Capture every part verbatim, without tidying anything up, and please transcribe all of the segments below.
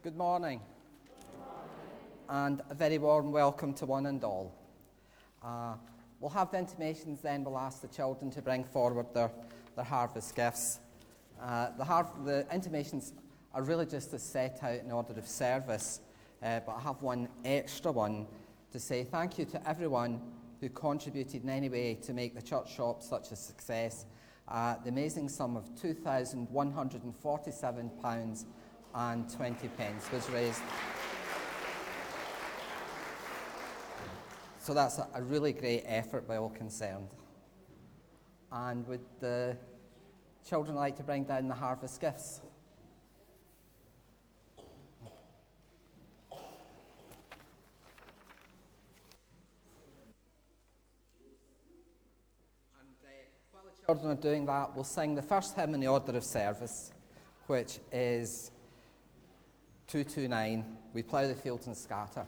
Good morning, and a very warm welcome to one and all. Uh, we'll have the intimations, then we'll ask the children to bring forward their, their harvest gifts. Uh, the, har- the intimations are really just as set out in order of service, uh, but I have one extra one to say thank you to everyone who contributed in any way to make the church shop such a success. Uh, the amazing sum of two thousand one hundred forty-seven pounds and twenty pence was raised. So that's a, a really great effort by all concerned. And would the children like to bring down the harvest gifts? And uh, while the children are doing that, we'll sing the first hymn in the order of service, which is two two nine, We Plough the Fields and Scatter.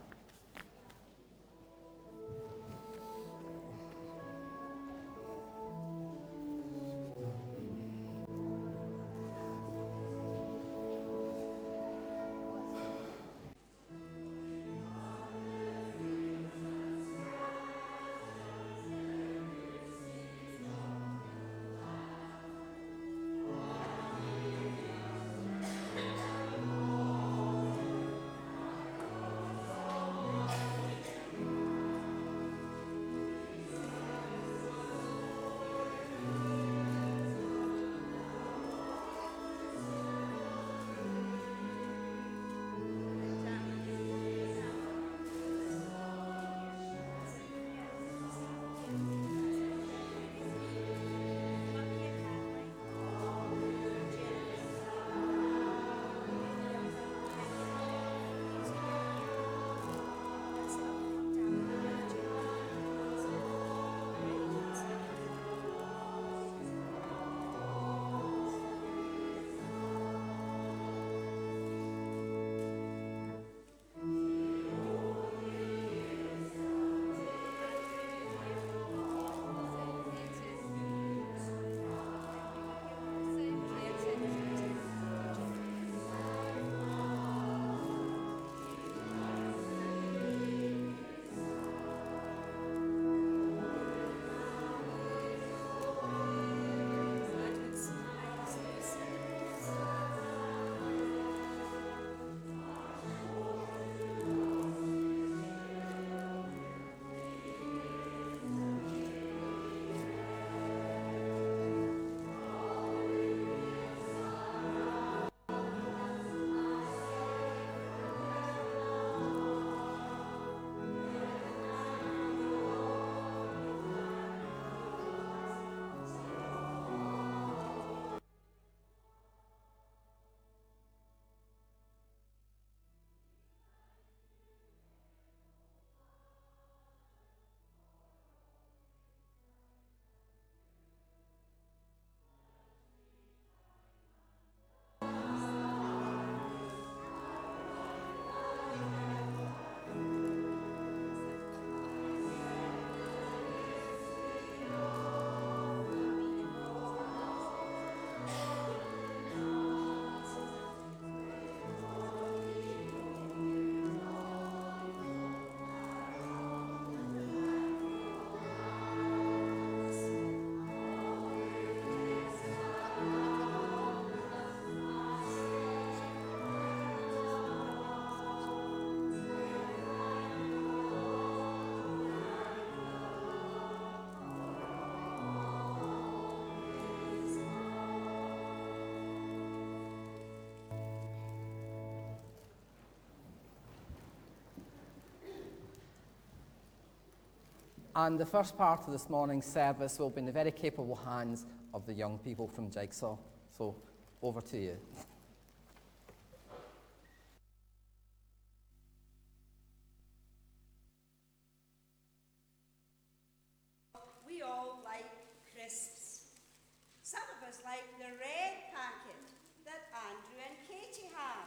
And the first part of this morning's service will be in the very capable hands of the young people from Jigsaw. So, over to you. We all like crisps. Some of us like the red packet that Andrew and Katie have.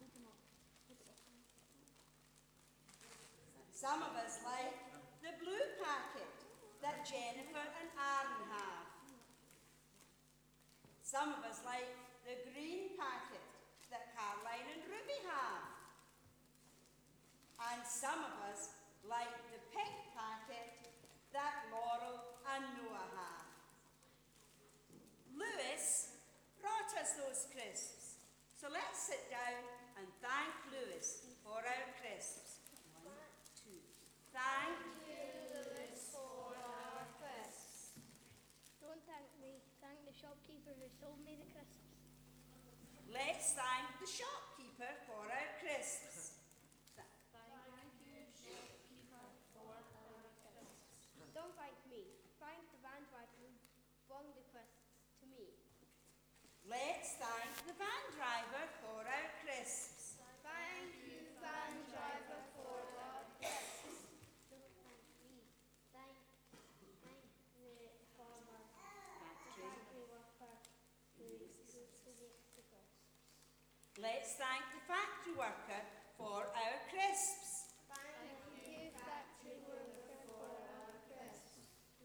Some of us like the blue packet that Jennifer and Aaron have. Some of us like the green packet that Caroline and Ruby have. And some of us like the pink packet that Laurel and Noah have. Lewis brought us those crisps. So let's sit down and thank Lewis for our crisps. One, two. Thank you, Lewis, for our crisps. Don't thank me. Thank the shopkeeper who sold me the crisps. Let's thank the shopkeeper for our crisps. Thank you, shopkeeper, for our crisps. Don't thank me. Thank the van driver who brought the crisps to me. Let's thank the van driver for our crisps. Thank you, van driver, for our crisps. Don't thank me. Thank, thank the farmer, factory worker who, who makes the crisps. Let's thank the factory worker for our crisps. Thank you, factory worker, for our crisps.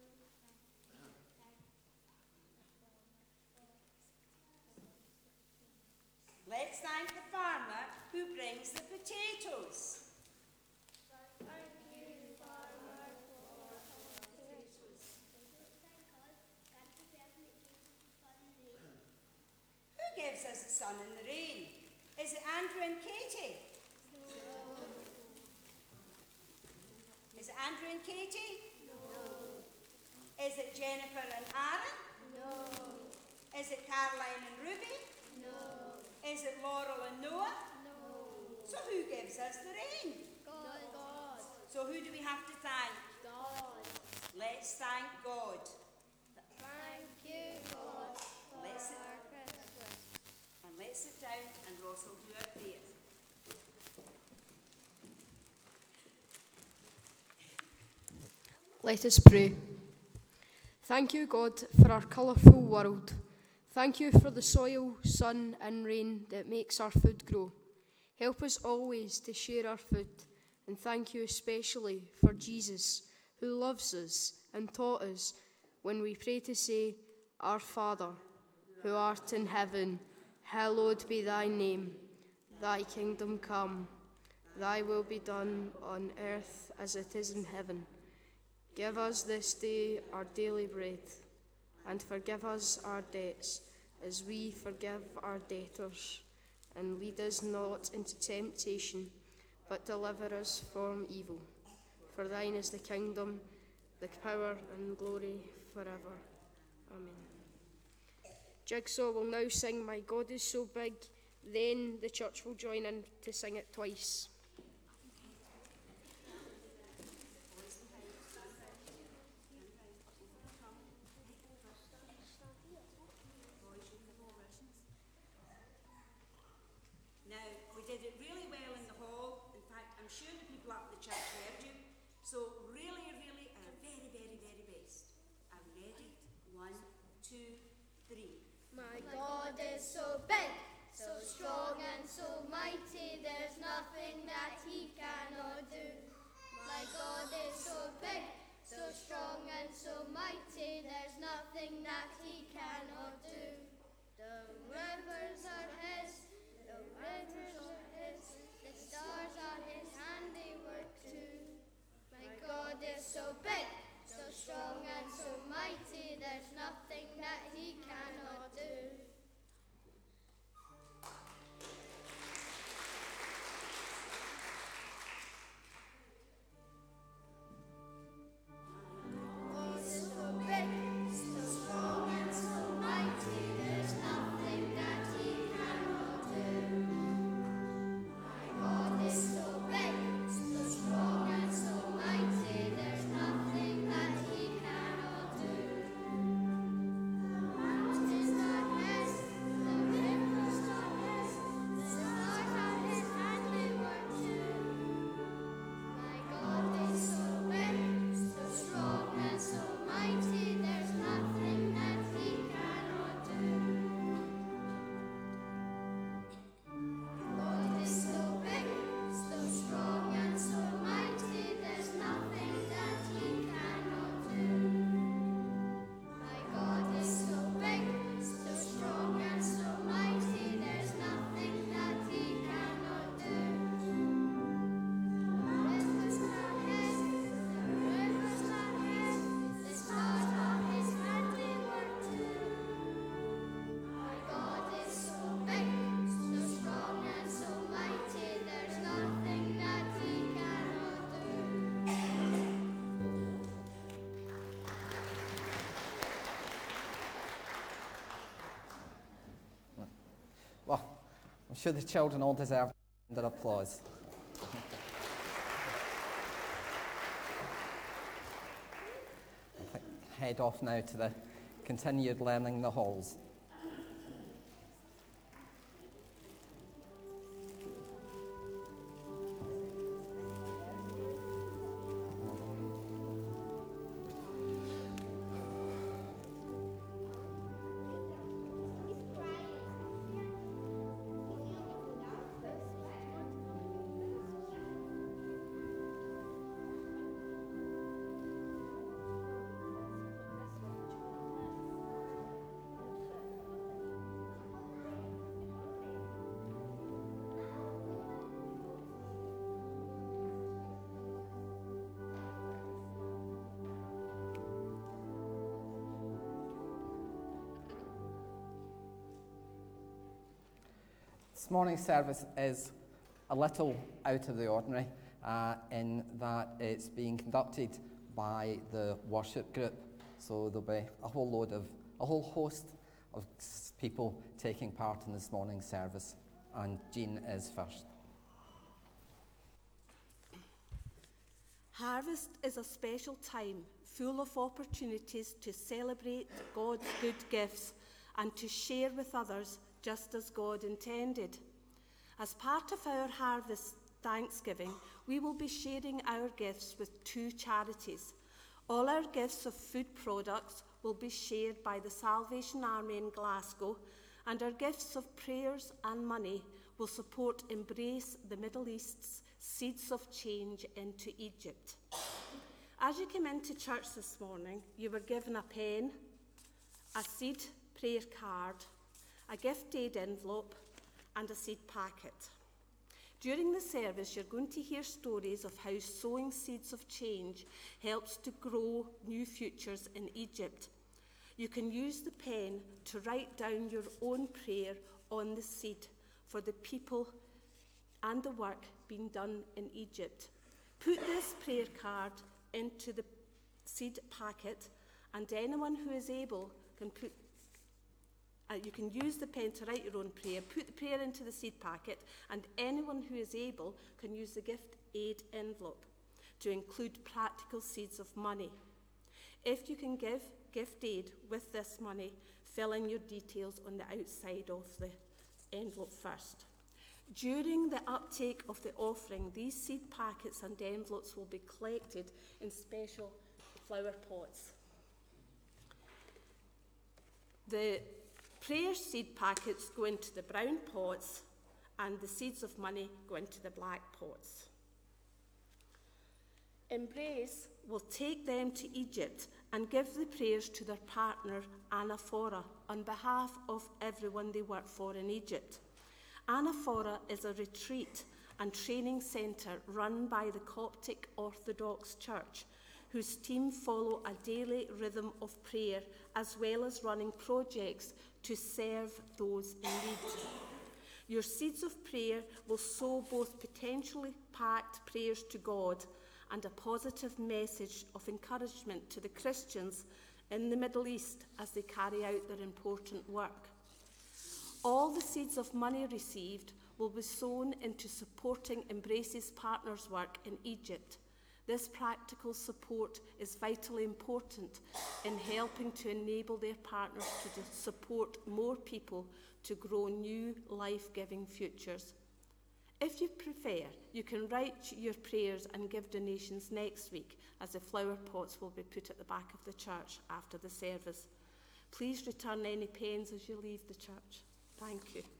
Let's thank the farmer who brings the potatoes. Thank you, farmer, for our potatoes. Who gives us the sun and the rain? Is it Andrew and Katie? No. Is it Andrew and Katie? No. Is it Jennifer and Aaron? No. Is it Caroline and Ruby? No. Is it Laurel and Noah? No. So who gives us the rain? God. God. So who do we have to thank? God. Let's thank God. Thank you, God, for Let's sit, our Christmas. and let's sit down and Ross will do our prayer. Let us pray. Thank you, God, for our colourful world. Thank you for the soil, sun and rain that makes our food grow. Help us always to share our food, and thank you especially for Jesus, who loves us and taught us when we pray to say, Our Father, who art in heaven, hallowed be thy name. Thy kingdom come, thy will be done on earth as it is in heaven. Give us this day our daily bread, and forgive us our debts, as we forgive our debtors. And lead us not into temptation, but deliver us from evil. For thine is the kingdom, the power and glory forever. Amen. Jigsaw will now sing My God is So Big, then the church will join in to sing it twice. Now, we did it really well in the hall. In fact, I'm sure the people up at the church heard you. So really, really our very, very, very best. Are we ready? One, two, three. My God is so big, so strong and so mighty, there's nothing that he cannot do. My God is so big, so strong and so mighty, there's nothing that he cannot do. The rivers are his, the rivers are his, the stars are his handiwork too. My God is so big, so strong and so mighty, there's nothing that he cannot do. sure the children all deserve their applause. Head off now to the continued learning in the halls. This morning's service is a little out of the ordinary uh, in that it's being conducted by the worship group. So there'll be a whole load of, a whole host of people taking part in this morning's service. And Jean is first. Harvest is a special time full of opportunities to celebrate God's good gifts and to share with others just as God intended. As part of our harvest Thanksgiving, we will be sharing our gifts with two charities. All our gifts of food products will be shared by the Salvation Army in Glasgow, and our gifts of prayers and money will support Embrace the Middle East's Seeds of Change into Egypt. As you came into church this morning, you were given a pen, a seed prayer card, a gift aid envelope, and a seed packet. During the service, you're going to hear stories of how sowing seeds of change helps to grow new futures in Egypt. You can use the pen to write down your own prayer on the seed for the people and the work being done in Egypt. Put this prayer card into the seed packet, and anyone who is able can put Uh, you can use the pen to write your own prayer, put the prayer into the seed packet, and anyone who is able can use the gift aid envelope to include practical seeds of money. If you can give gift aid with this money, fill in your details on the outside of the envelope first. During the uptake of the offering, these seed packets and envelopes will be collected in special flower pots. The prayer seed packets go into the brown pots, and the seeds of money go into the black pots. Embrace will take them to Egypt and give the prayers to their partner, Anaphora, on behalf of everyone they work for in Egypt. Anaphora is a retreat and training centre run by the Coptic Orthodox Church, whose team follow a daily rhythm of prayer as well as running projects to serve those in need. Your seeds of prayer will sow both potentially packed prayers to God and a positive message of encouragement to the Christians in the Middle East as they carry out their important work. All the seeds of money received will be sown into supporting Embrace's partners' work in Egypt. This practical support is vitally important in helping to enable their partners to support more people to grow new life-giving futures. If you prefer, you can write your prayers and give donations next week, as the flower pots will be put at the back of the church after the service. Please return any pens as you leave the church. Thank you.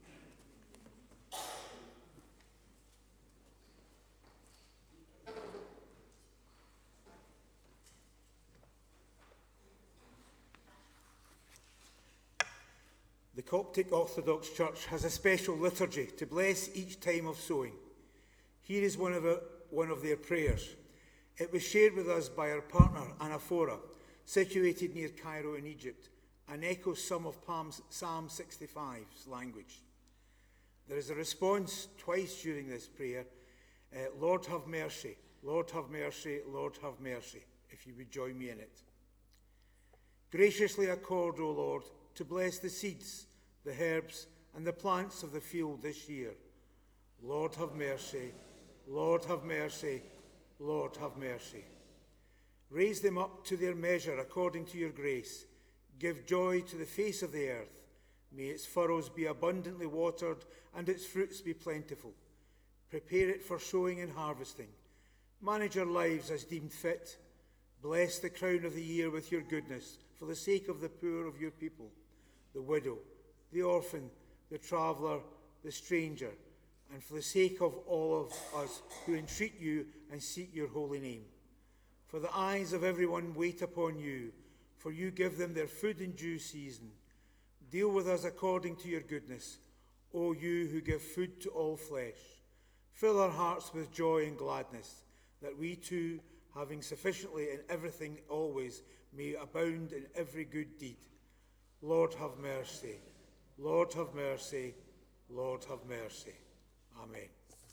The Coptic Orthodox Church has a special liturgy to bless each time of sowing. Here is one of, our, one of their prayers. It was shared with us by our partner, Anaphora, situated near Cairo in Egypt, and echoes some of Psalm sixty-five's language. There is a response twice during this prayer, uh, Lord have mercy, Lord have mercy, Lord have mercy, if you would join me in it. Graciously accord, O Lord, to bless the seeds, the herbs, and the plants of the field this year. Lord, have mercy. Lord, have mercy. Lord, have mercy. Raise them up to their measure according to your grace. Give joy to the face of the earth. May its furrows be abundantly watered and its fruits be plentiful. Prepare it for sowing and harvesting. Manage our lives as deemed fit. Bless the crown of the year with your goodness for the sake of the poor of your people, the widow, the orphan, the traveller, the stranger, and for the sake of all of us who entreat you and seek your holy name. For the eyes of everyone wait upon you, for you give them their food in due season. Deal with us according to your goodness, O you who give food to all flesh. Fill our hearts with joy and gladness, that we too, having sufficiently in everything always, may abound in every good deed. Lord, have mercy. Lord, have mercy. Lord, have mercy. Amen.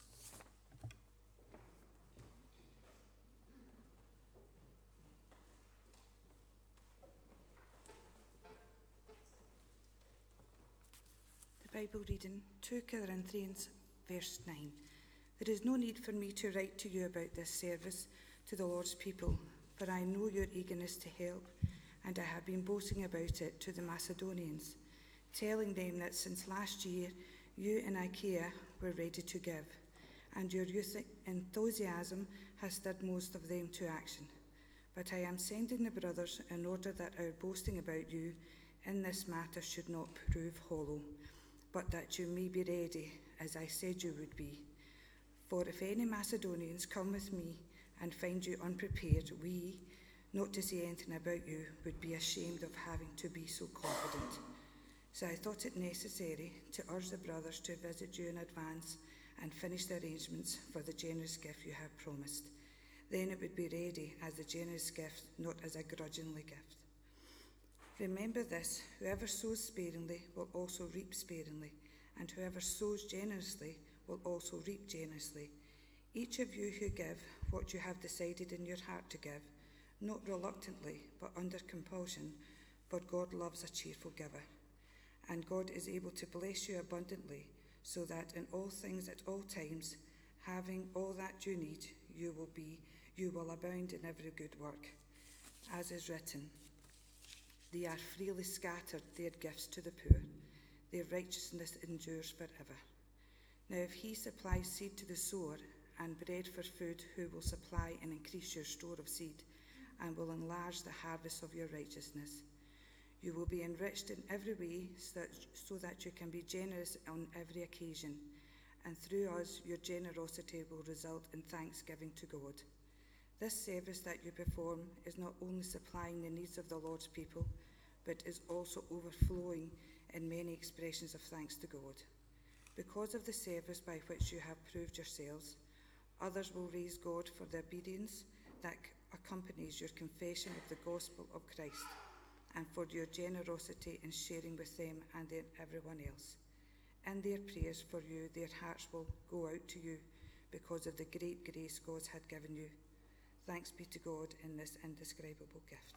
The Bible reading, two Corinthians, verse nine. There is no need for me to write to you about this service to the Lord's people, for I know your eagerness to help, and I have been boasting about it to the Macedonians, telling them that since last year you and Achaia were ready to give, and your youth enthusiasm has stirred most of them to action. But I am sending the brothers in order that our boasting about you in this matter should not prove hollow, but that you may be ready, as I said you would be. For if any Macedonians come with me and find you unprepared, we, not to say anything about you, would be ashamed of having to be so confident. So I thought it necessary to urge the brothers to visit you in advance and finish the arrangements for the generous gift you have promised. Then it would be ready as a generous gift, not as a grudgingly gift. Remember this, whoever sows sparingly will also reap sparingly, and whoever sows generously will also reap generously. Each of you who give what you have decided in your heart to give, not reluctantly, but under compulsion, for God loves a cheerful giver. And God is able to bless you abundantly, so that in all things at all times, having all that you need, you will be, you will abound in every good work. As is written, they are freely scattered their gifts to the poor, their righteousness endures forever. Now if he supplies seed to the sower and bread for food, who will supply and increase your store of seed, and will enlarge the harvest of your righteousness. You will be enriched in every way, so that, so that you can be generous on every occasion, and through us your generosity will result in thanksgiving to God. This service that you perform is not only supplying the needs of the Lord's people, but is also overflowing in many expressions of thanks to God. Because of the service by which you have proved yourselves, others will raise God for the obedience that accompanies your confession of the gospel of Christ, and for your generosity in sharing with them and in everyone else. In their prayers for you, their hearts will go out to you because of the great grace God had given you. Thanks be to God in this indescribable gift.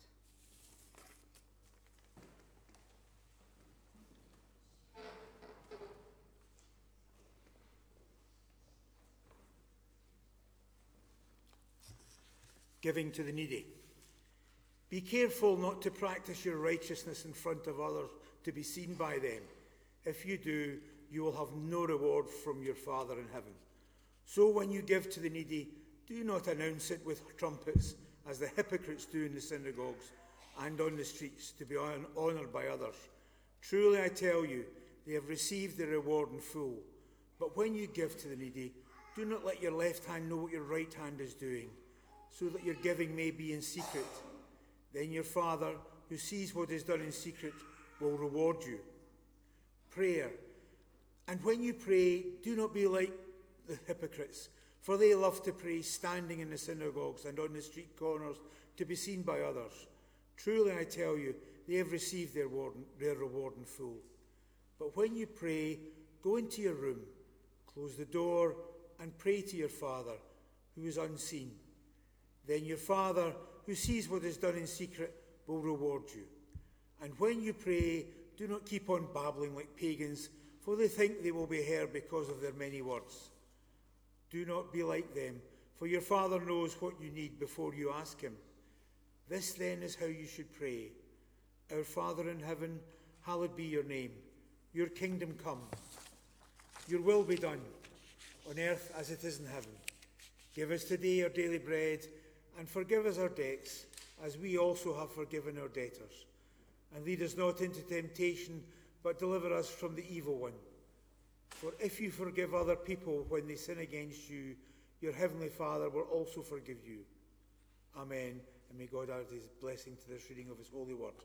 Giving to the needy. Be careful not to practice your righteousness in front of others to be seen by them. If you do, you will have no reward from your Father in heaven. So when you give to the needy, do not announce it with trumpets, as the hypocrites do in the synagogues and on the streets, to be honoured by others. Truly I tell you, they have received their reward in full. But when you give to the needy, do not let your left hand know what your right hand is doing, so that your giving may be in secret. Then your Father, who sees what is done in secret, will reward you. Prayer. And when you pray, do not be like the hypocrites, for they love to pray standing in the synagogues and on the street corners to be seen by others. Truly I tell you, they have received their reward in full. But when you pray, go into your room, close the door, and pray to your Father, who is unseen. Then your Father, who sees what is done in secret, will reward you. And when you pray, do not keep on babbling like pagans, for they think they will be heard because of their many words. Do not be like them, for your Father knows what you need before you ask him. This then is how you should pray. Our Father in heaven, hallowed be your name. Your kingdom come. Your will be done, on earth as it is in heaven. Give us today our daily bread, and forgive us our debts, as we also have forgiven our debtors. And lead us not into temptation, but deliver us from the evil one. For if you forgive other people when they sin against you, your heavenly Father will also forgive you. Amen. And may God add his blessing to this reading of his holy word.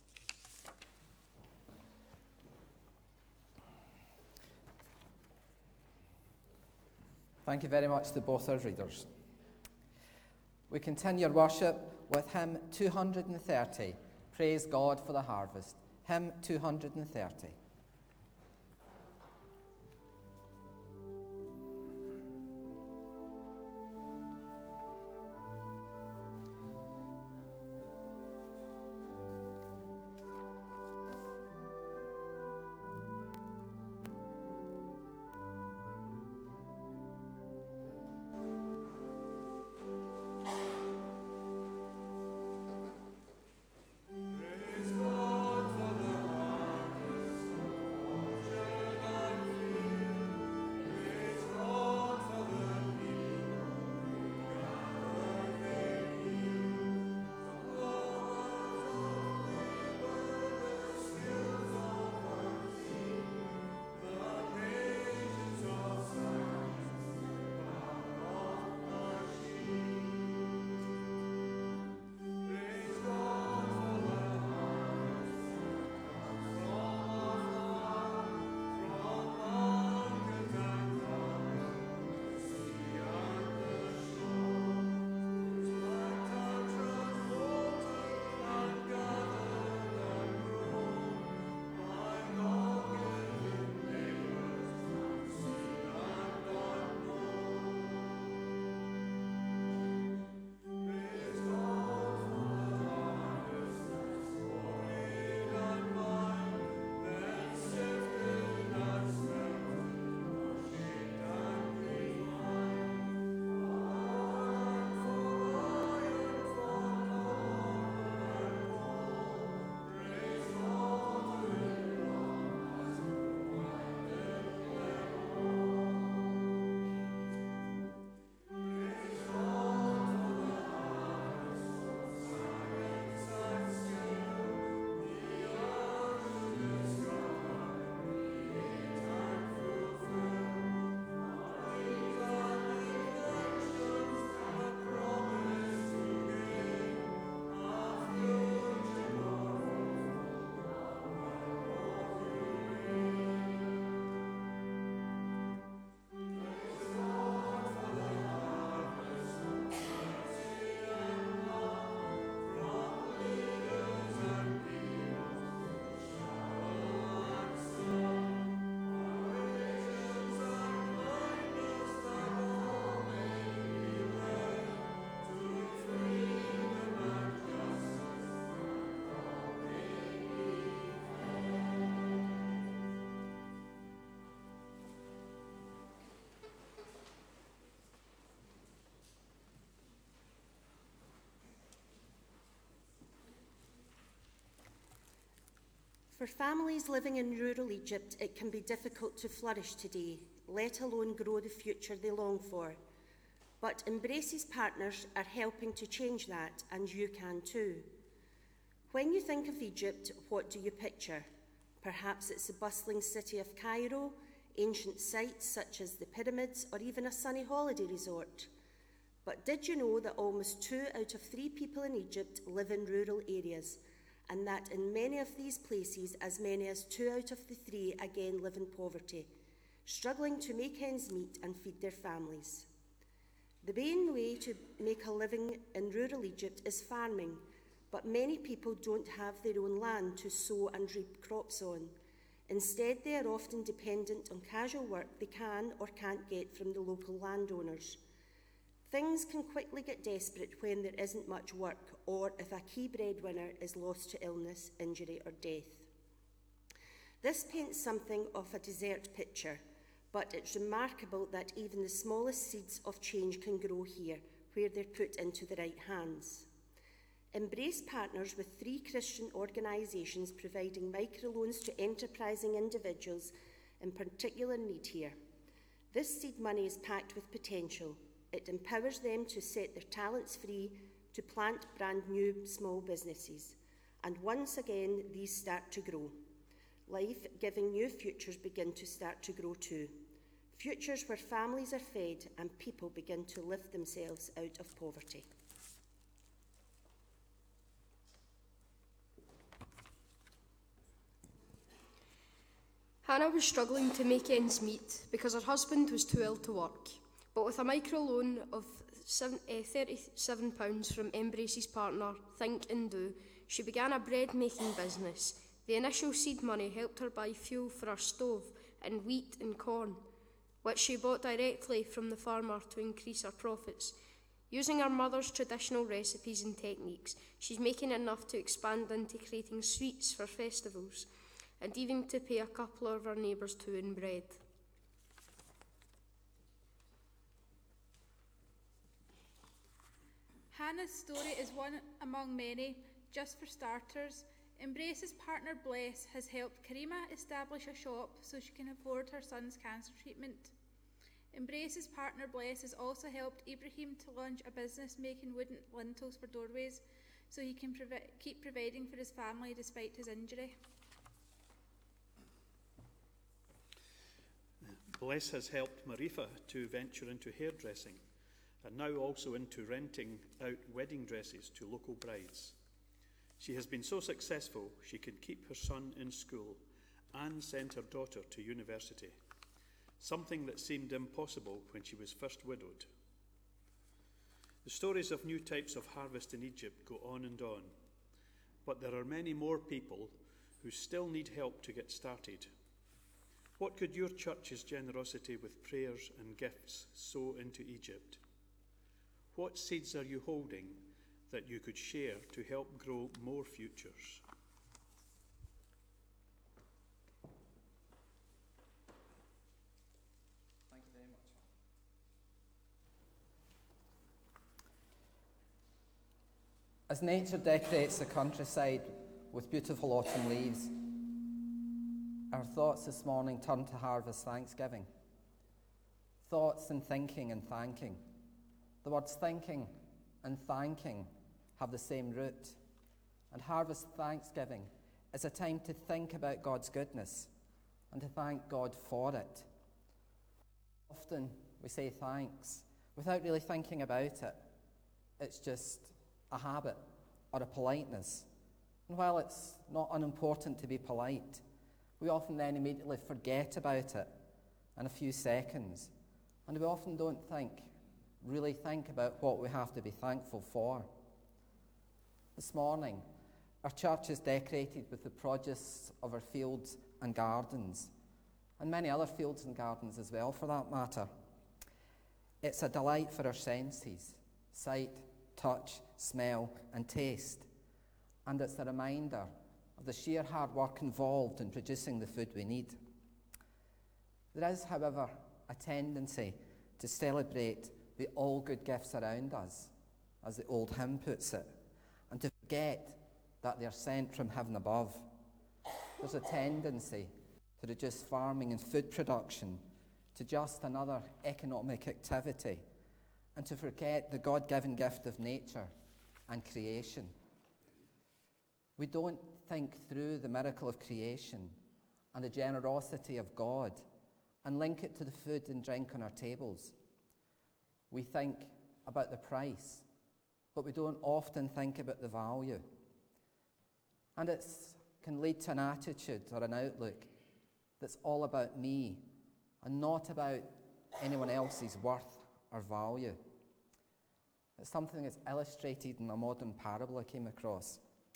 Thank you very much to both our readers. We continue our worship with hymn two hundred thirty, Praise God for the Harvest. Hymn two hundred thirty. For families living in rural Egypt, it can be difficult to flourish today, let alone grow the future they long for. But Embrace's partners are helping to change that, and you can too. When you think of Egypt, what do you picture? Perhaps it's the bustling city of Cairo, ancient sites such as the pyramids, or even a sunny holiday resort. But did you know that almost two out of three people in Egypt live in rural areas, and that in many of these places, as many as two out of the three again live in poverty, struggling to make ends meet and feed their families? The main way to make a living in rural Egypt is farming, but many people don't have their own land to sow and reap crops on. Instead, they are often dependent on casual work they can or can't get from the local landowners. Things can quickly get desperate when there isn't much work, or if a key breadwinner is lost to illness, injury, or death. This paints something of a desert picture, but it's remarkable that even the smallest seeds of change can grow here, where they're put into the right hands. Embrace partners with three Christian organisations providing microloans to enterprising individuals in particular need here. This seed money is packed with potential. It empowers them to set their talents free to plant brand new small businesses. And once again, these start to grow. Life-giving new futures begin to start to grow too. Futures where families are fed and people begin to lift themselves out of poverty. Hannah was struggling to make ends meet because her husband was too ill to work. But with a microloan of thirty-seven pounds from Embrace's partner, Think and Do, she began a bread-making business. The initial seed money helped her buy fuel for her stove and wheat and corn, which she bought directly from the farmer to increase her profits. Using her mother's traditional recipes and techniques, she's making enough to expand into creating sweets for festivals, and even to pay a couple of her neighbours too in bread. Hannah's story is one among many. Just for starters, Embrace's partner Bless has helped Karima establish a shop so she can afford her son's cancer treatment. Embrace's partner Bless has also helped Ibrahim to launch a business making wooden lintels for doorways so he can provi- keep providing for his family despite his injury. Bless has helped Marifa to venture into hairdressing and now also into renting out wedding dresses to local brides. She has been so successful she can keep her son in school and send her daughter to university, something that seemed impossible when she was first widowed. The stories of new types of harvest in Egypt go on and on, but there are many more people who still need help to get started. What could your church's generosity with prayers and gifts sow into Egypt? What seeds are you holding that you could share to help grow more futures? Thank you very much. As nature decorates the countryside with beautiful autumn leaves, our thoughts this morning turn to harvest thanksgiving. Thoughts and thinking and thanking. The words thinking and thanking have the same root. And harvest thanksgiving is a time to think about God's goodness and to thank God for it. Often we say thanks without really thinking about it. It's just a habit or a politeness. And while it's not unimportant to be polite, we often then immediately forget about it in a few seconds. And we often don't think, really think about what we have to be thankful for. This morning, our church is decorated with the produce of our fields and gardens, and many other fields and gardens as well, for that matter. It's a delight for our senses, sight, touch, smell, and taste. And it's a reminder of the sheer hard work involved in producing the food we need. There is, however, a tendency to celebrate the all good gifts around us, as the old hymn puts it, and to forget that they are sent from heaven above. There's a tendency to reduce farming and food production to just another economic activity, and to forget the God-given gift of nature and creation. We don't think through the miracle of creation and the generosity of God and link it to the food and drink on our tables. We think about the price, but we don't often think about the value. And it can lead to an attitude or an outlook that's all about me and not about anyone else's worth or value. It's something that's illustrated in a modern parable I came across.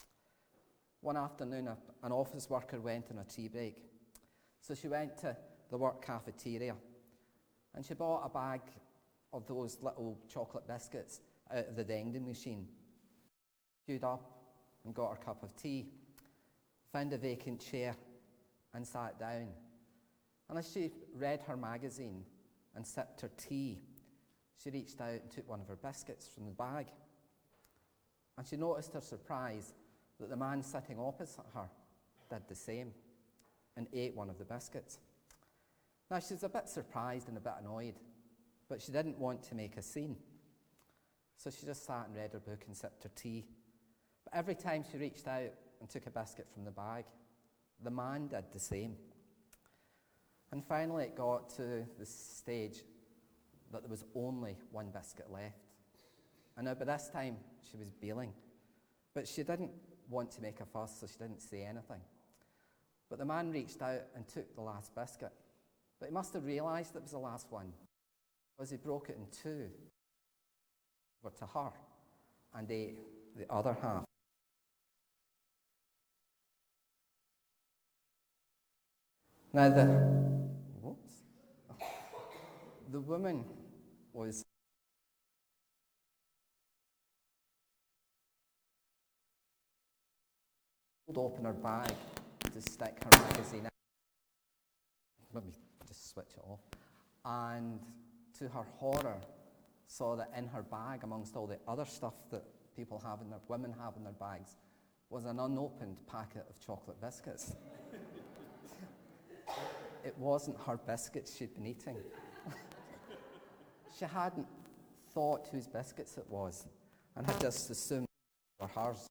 One afternoon, a, an office worker went on a tea break. So she went to the work cafeteria and she bought a bag of those little chocolate biscuits out of the vending machine. Queued up and got her cup of tea, found a vacant chair and sat down. And as she read her magazine and sipped her tea, she reached out and took one of her biscuits from the bag. And she noticed her surprise that the man sitting opposite her did the same and ate one of the biscuits. Now, she was a bit surprised and a bit annoyed, but she didn't want to make a scene. So she just sat and read her book and sipped her tea. But every time she reached out and took a biscuit from the bag, the man did the same. And finally it got to the stage that there was only one biscuit left. And now by this time she was bailing. But she didn't want to make a fuss, so she didn't say anything. But the man reached out and took the last biscuit. But he must have realised it was the last one, because he broke it in two over to her and ate the other half. Now the, whoops, the woman was pulled open her bag to stick her magazine in. Let me just switch it off. And to her horror, saw that in her bag, amongst all the other stuff that people have in their, women have in their bags, was an unopened packet of chocolate biscuits. It wasn't her biscuits she'd been eating. She hadn't thought whose biscuits it was and had just assumed they were hers.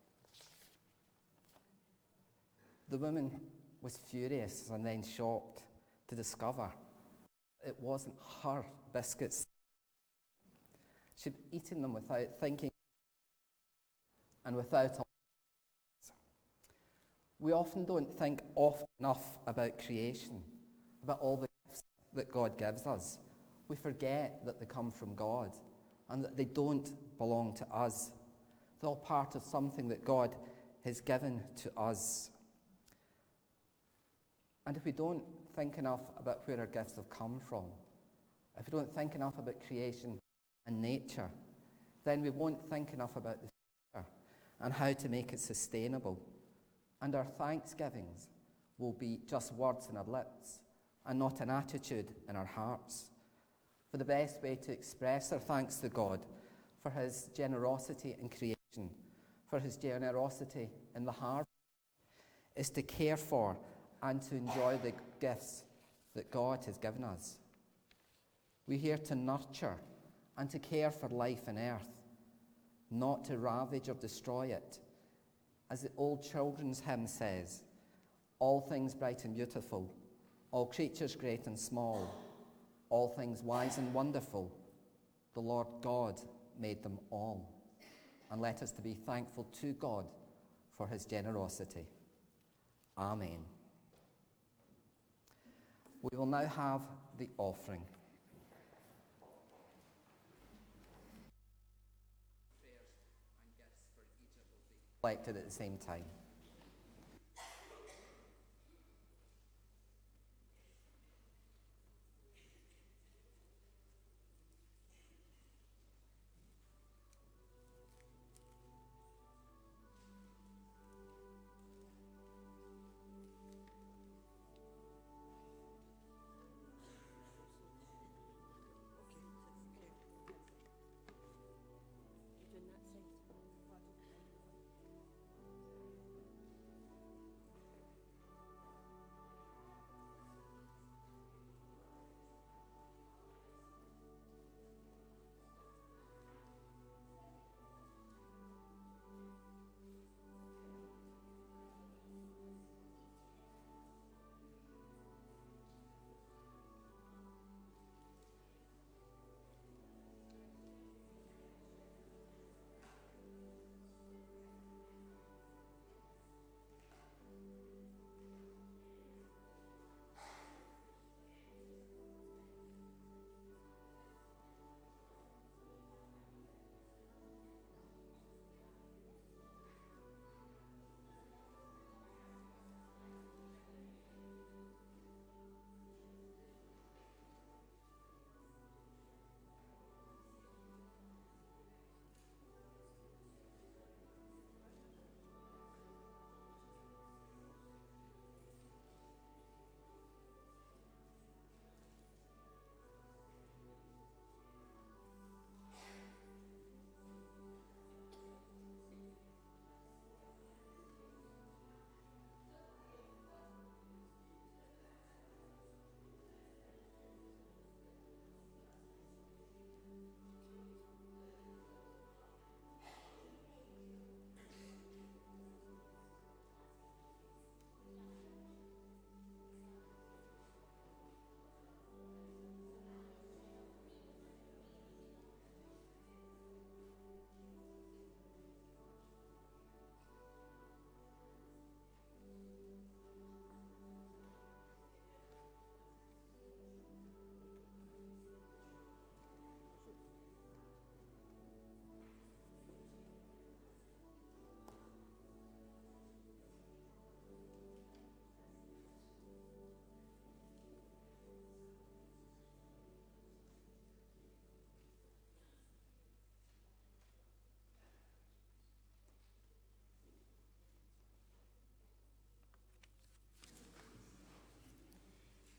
The woman was furious and then shocked to discover it wasn't her biscuits. She'd eaten them without thinking and without. We often don't think often enough about creation, about all the gifts that God gives us. We forget that they come from God and that they don't belong to us. They're all part of something that God has given to us. And if we don't think enough about where our gifts have come from, if we don't think enough about creation and nature, then we won't think enough about the future and how to make it sustainable. And our thanksgivings will be just words on our lips and not an attitude in our hearts. For the best way to express our thanks to God for his generosity in creation, for his generosity in the harvest, is to care for and to enjoy the gifts that God has given us. We're here to nurture and to care for life on earth, not to ravage or destroy it. As the old children's hymn says, all things bright and beautiful, all creatures great and small, all things wise and wonderful, the Lord God made them all. And let us to be thankful to God for his generosity. Amen. We will now have the offering. Collected at the same time.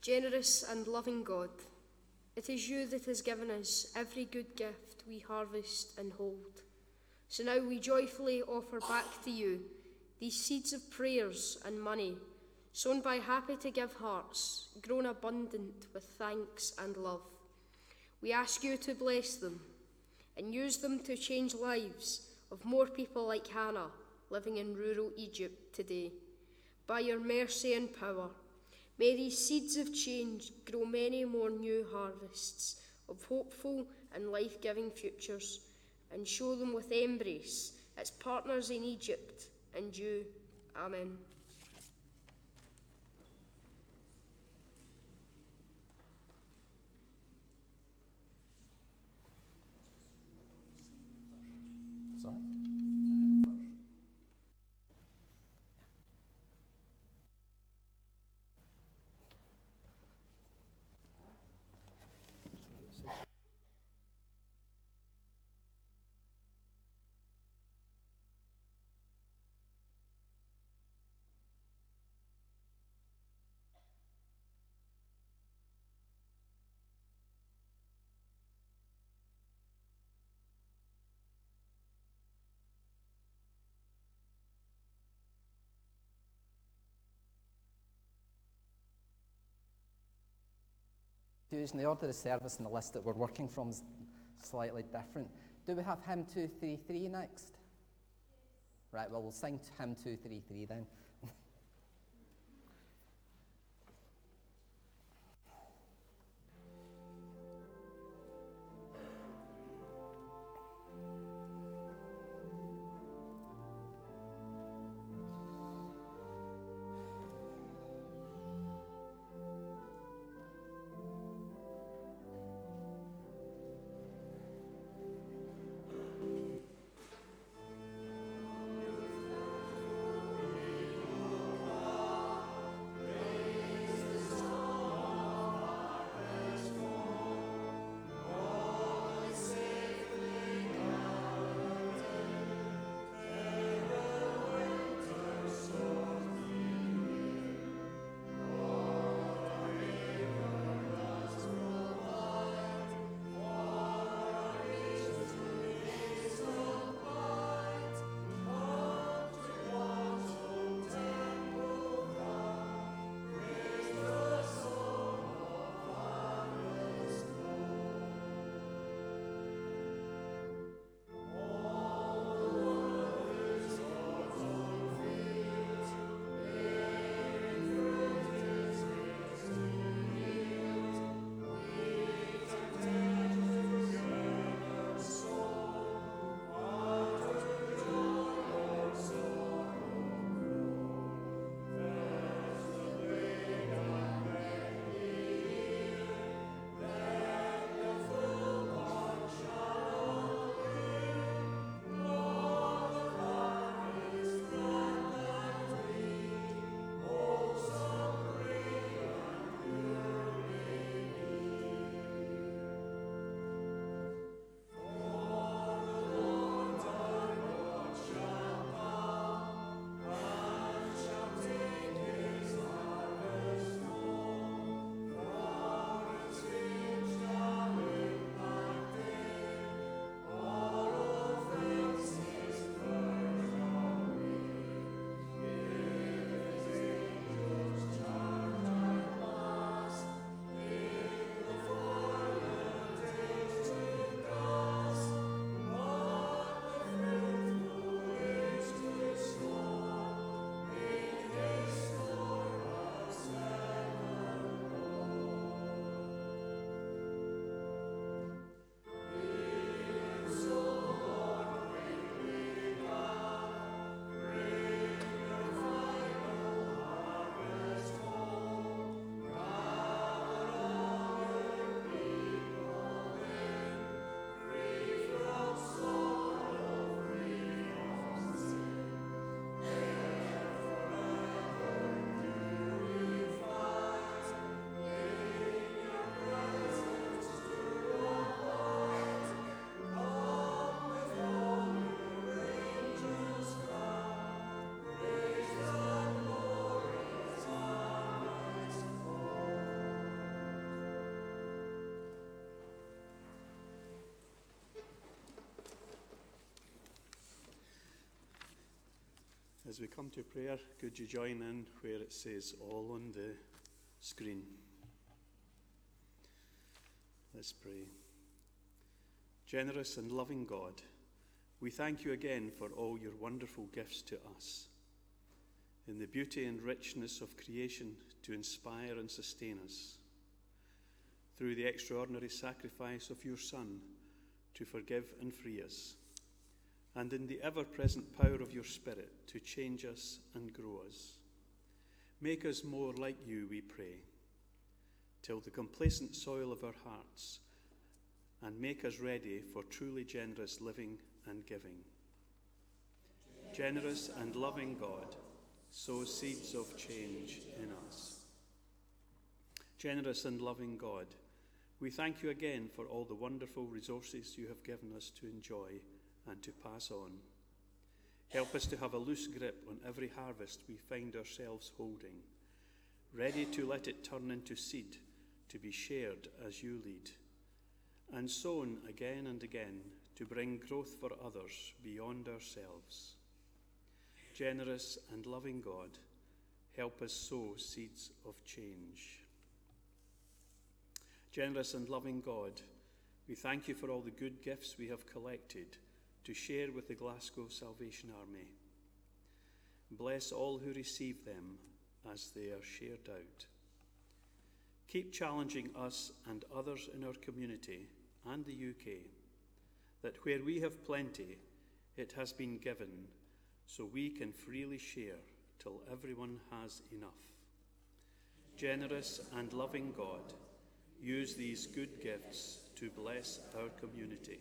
Generous and loving God, it is you that has given us every good gift we harvest and hold. So now we joyfully offer back to you these seeds of prayers and money, sown by happy to give hearts, grown abundant with thanks and love. We ask you to bless them and use them to change lives of more people like Hannah living in rural Egypt today. By your mercy and power, may these seeds of change grow many more new harvests of hopeful and life-giving futures, and show them with Embrace, its partners in Egypt, and you. Amen. Sorry? And the order of service and the list that we're working from is slightly different. Do we have hymn two three three next? Right, well, we'll sing hymn two three three then. As we come to prayer, could you join in where it says all on the screen? Let's pray. Generous and loving God, we thank you again for all your wonderful gifts to us. In the beauty and richness of creation to inspire and sustain us. Through the extraordinary sacrifice of your Son to forgive and free us. And in the ever-present power of your Spirit to change us and grow us. Make us more like you, we pray, till the complacent soil of our hearts, and make us ready for truly generous living and giving. Generous and loving God, sow seeds of change in us. Generous and loving God, we thank you again for all the wonderful resources you have given us to enjoy and to pass on. Help us to have a loose grip on every harvest we find ourselves holding, ready to let it turn into seed to be shared as you lead, and sown again and again to bring growth for others beyond ourselves. Generous and loving God, help us sow seeds of change. Generous and loving God, we thank you for all the good gifts we have collected to share with the Glasgow Salvation Army. Bless all who receive them as they are shared out. Keep challenging us and others in our community and the U K, that where we have plenty, it has been given, so we can freely share till everyone has enough. Generous and loving God, use these good gifts to bless our community.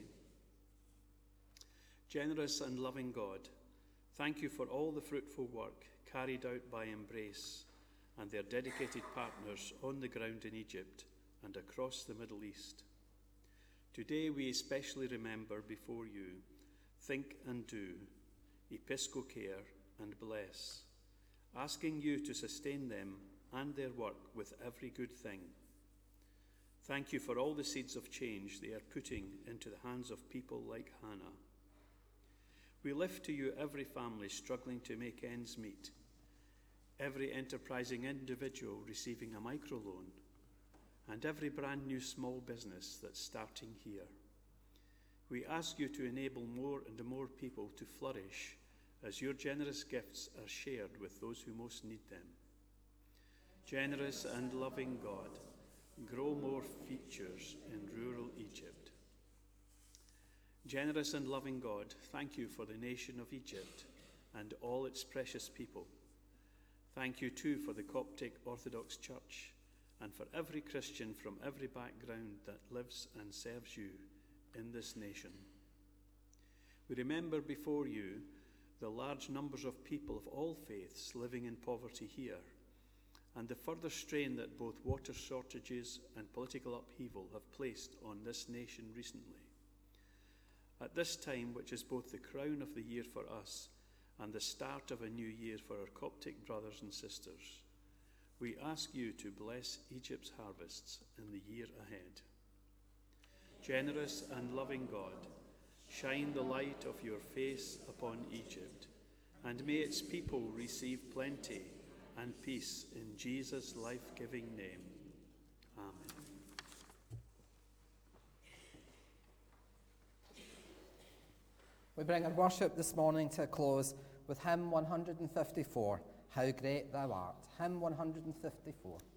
Generous and loving God, thank you for all the fruitful work carried out by Embrace and their dedicated partners on the ground in Egypt and across the Middle East. Today we especially remember before you, Think and Do, Episcocare and Bless, asking you to sustain them and their work with every good thing. Thank you for all the seeds of change they are putting into the hands of people like Hannah. We lift to you every family struggling to make ends meet, every enterprising individual receiving a microloan, and every brand new small business that's starting here. We ask you to enable more and more people to flourish as your generous gifts are shared with those who most need them. Generous and loving God, grow more features in rural Egypt. Generous and loving God, thank you for the nation of Egypt and all its precious people. Thank you too for the Coptic Orthodox Church and for every Christian from every background that lives and serves you in this nation. We remember before you the large numbers of people of all faiths living in poverty here, and the further strain that both water shortages and political upheaval have placed on this nation recently. At this time, which is both the crown of the year for us and the start of a new year for our Coptic brothers and sisters, we ask you to bless Egypt's harvests in the year ahead. Generous and loving God, shine the light of your face upon Egypt, and may its people receive plenty and peace in Jesus' life-giving name. Amen. We bring our worship this morning to a close with hymn one hundred fifty-four, How Great Thou Art. Hymn one hundred fifty-four.